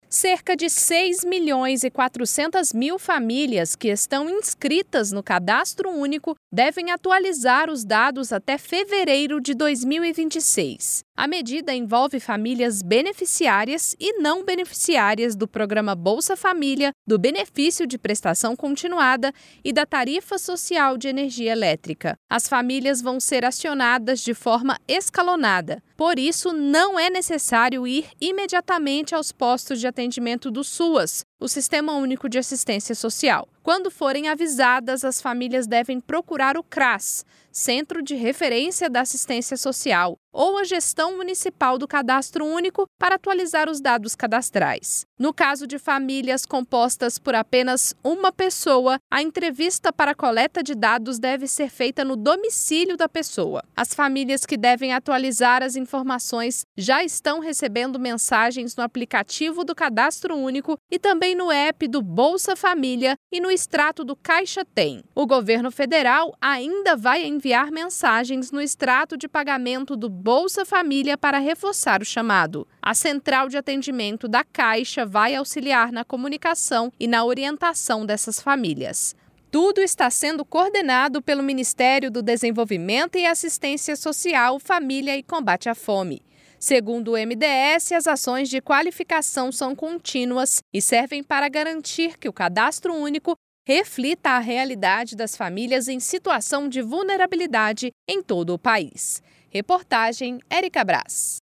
Cerca de 6.400.000 famílias que estão inscritas no Cadastro Único devem atualizar os dados até fevereiro de 2026. A medida envolve famílias beneficiárias e não beneficiárias do programa Bolsa Família, do benefício de prestação continuada e da tarifa social de energia elétrica. As famílias vão ser acionadas de forma escalonada. Por isso, não é necessário ir imediatamente aos postos de atendimento do SUAS, o Sistema Único de Assistência Social. Quando forem avisadas, as famílias devem procurar o CRAS, Centro de Referência da Assistência Social, ou a Gestão Municipal do Cadastro Único para atualizar os dados cadastrais. No caso de famílias compostas por apenas uma pessoa, a entrevista para a coleta de dados deve ser feita no domicílio da pessoa. As famílias que devem atualizar as informações já estão recebendo mensagens no aplicativo do Cadastro Único e também no app do Bolsa Família e no extrato do Caixa Tem. O governo federal ainda vai enviar mensagens no extrato de pagamento do Bolsa Família para reforçar o chamado. A central de atendimento da Caixa vai auxiliar na comunicação e na orientação dessas famílias. Tudo está sendo coordenado pelo Ministério do Desenvolvimento e Assistência Social, Família e Combate à Fome. Segundo o MDS, as ações de qualificação são contínuas e servem para garantir que o Cadastro Único reflita a realidade das famílias em situação de vulnerabilidade em todo o país. Reportagem Érica Brás.